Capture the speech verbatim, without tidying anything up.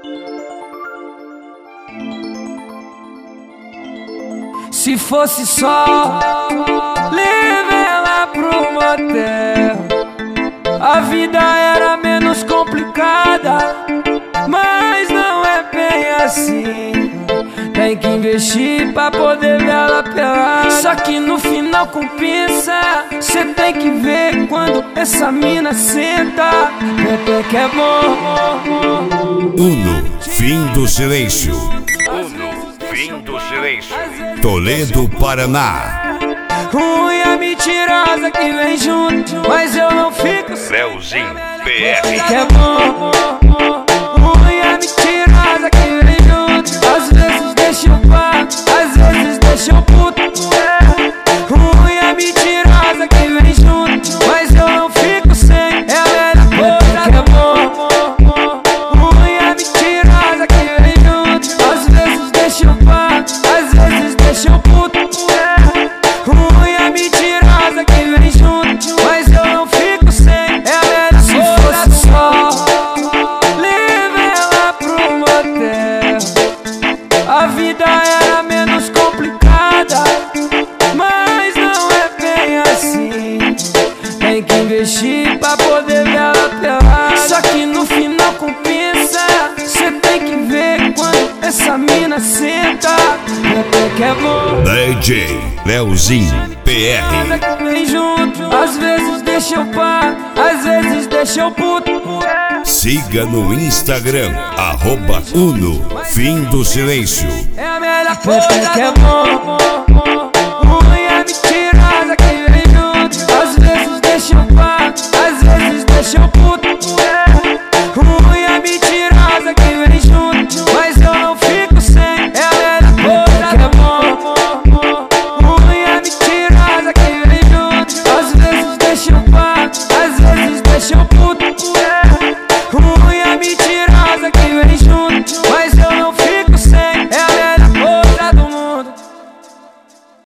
Se fosse só levar ela pro motel, a vida era menos complicada. Mas não é bem assim. Tem que investir pra poder ver ela pelada. Só que no final compensa. Cê tem que ver quando essa mina senta. Até que é bom. Uno, fim do silêncio. Uno, fim do silêncio. Toledo, Paraná. Ruim a mentirosa que vem junto, mas eu não fico sem. Leozinho P R. Que é bom. Ruim a mentirosa que vem junto, às vezes deixa eu pá, às vezes deixa eu puto. Ruim a mentirosa que vem junto, mas eu não fico sem. Ela é da coisa que é bom. Ruim a mentirosa que vem junto, às vezes deixa eu pá, às vezes deixa eu puto. Ruim a mentirosa que vem junto, mas eu não fico sem. Ela é da se fosse só leva ela pro motel, a vida era menos complicada. Mas não é bem assim. Tem que investir pra poder ver ela pelada. Só que no final compensa. Cê tem que ver quando essa mina senta. Até que é bom. D J Leozinho P R. Vem junto, às vezes deixa eu pá, às vezes deixa eu puto. Siga no Instagram, arroba Uno, fim do silêncio. É a melhor coisa que é bom.